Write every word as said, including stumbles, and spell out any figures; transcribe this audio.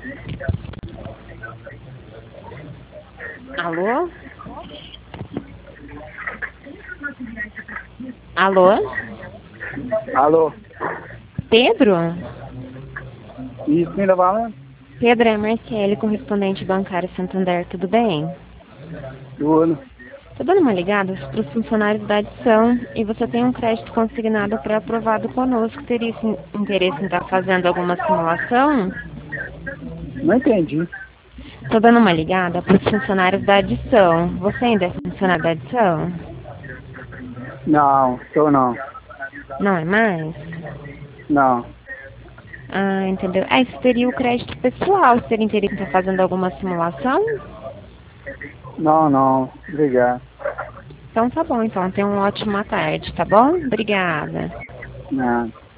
Alô? Alô? Alô? Pedro? Isso, quem tá falando? Pedro, é Marcele, correspondente bancário Santander, tudo bem? Tudo. Tô dando uma ligada para os funcionários da adição e você tem um crédito consignado pré-aprovado conosco. Teria esse interesse em estar fazendo alguma simulação? Não entendi. Tô dando uma ligada para os funcionários da adição. Você ainda é funcionário da adição? Não, tô não. Não é mais? Não. Ah, entendeu. Ah, isso teria o crédito pessoal. Você teria interesse em estar fazendo alguma simulação? Não, não. Obrigado. Então tá bom, então. Tenha uma ótima tarde, tá bom? Obrigada. Não.